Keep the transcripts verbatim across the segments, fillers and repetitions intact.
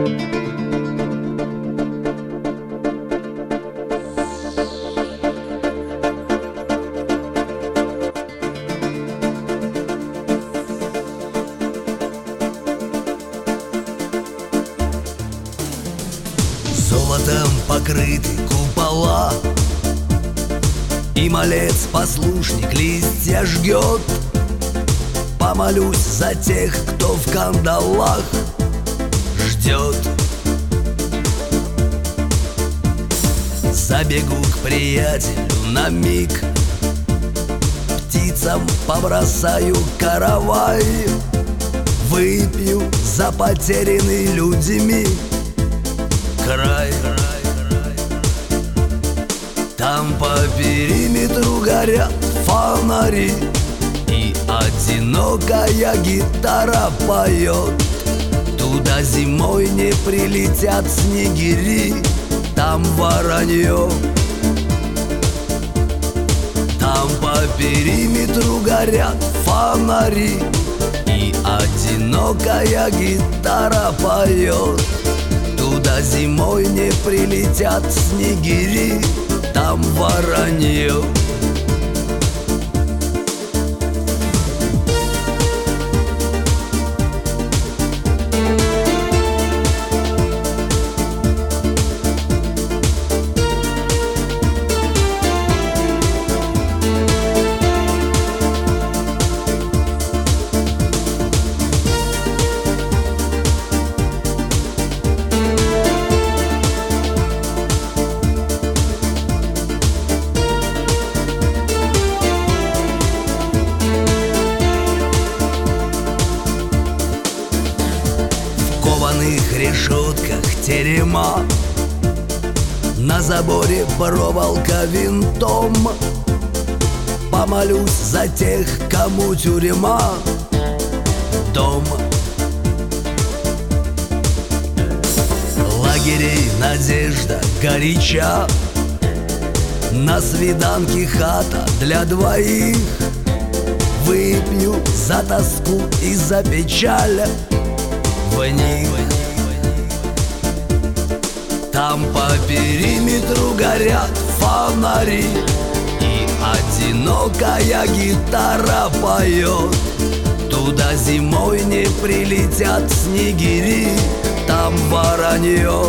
Золотом покрыты купола, и малец-послушник листья жгет. Помолюсь за тех, кто в кандалах ждет. Забегу к приятелю на миг, птицам побросаю каравай, выпью за потерянный людьми край. Там по периметру горят фонари, и одинокая гитара поет. Туда зимой не прилетят снегири, там воронье. Там по периметру горят фонари, и одинокая гитара поет. Туда зимой не прилетят снегири, там воронье. В кованых решетках терема, на заборе проволока винтом. Помолюсь за тех, кому тюрьма дом. Лагерей надежда горяча, на свиданке хата для двоих. Выпью за тоску и за печаль в них. Там по периметру горят фонари, и одинокая гитара поет. Туда зимой не прилетят снегири, там воронье.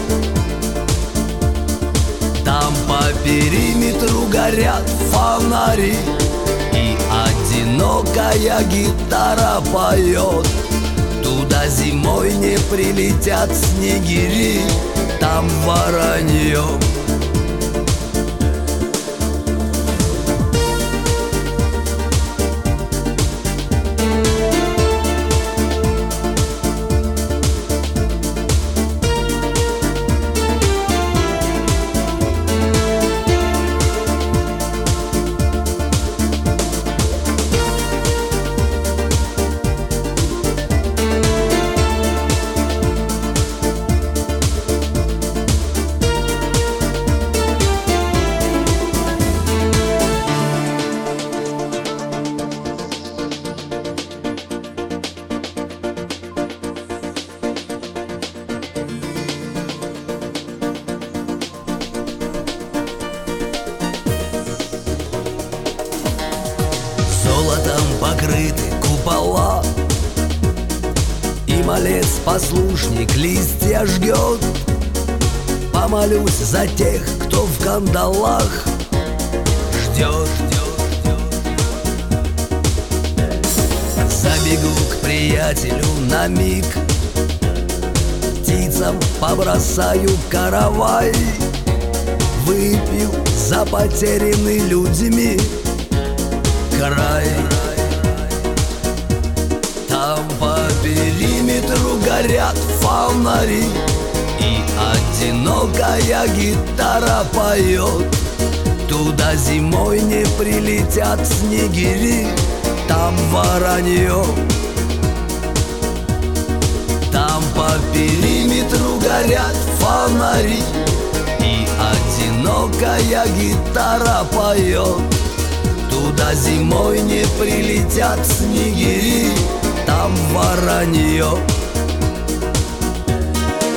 Там по периметру горят фонари, и одинокая гитара поет. Туда зимой не прилетят снегири, там воронье. Золотом покрыты купола, и малец-послушник листья жгет. Помолюсь за тех, кто в кандалах ждет. Забегу к приятелю на миг, птицам побросаю каравай, выпью за потерянный людьми край. Там по периметру горят фонари, и одинокая гитара поет. Туда зимой не прилетят снегири, там воронье. Там по периметру горят фонари, и одинокая гитара поет. Туда зимой не прилетят снегири, там воронье.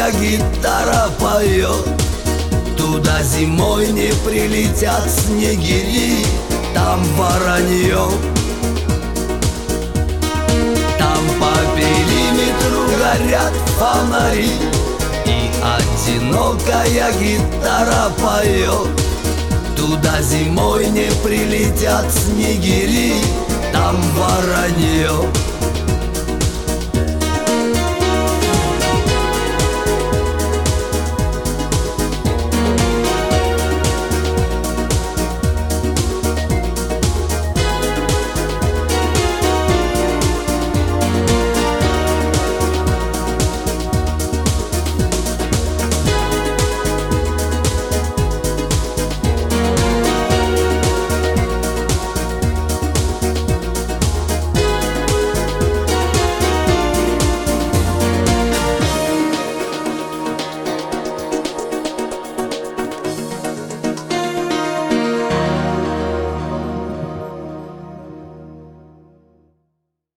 одинокая гитара поет. Туда зимой не прилетят снегири, там воронье. Там по периметру горят фонари, и одинокая гитара поет. Туда зимой не прилетят снегири, там воронье.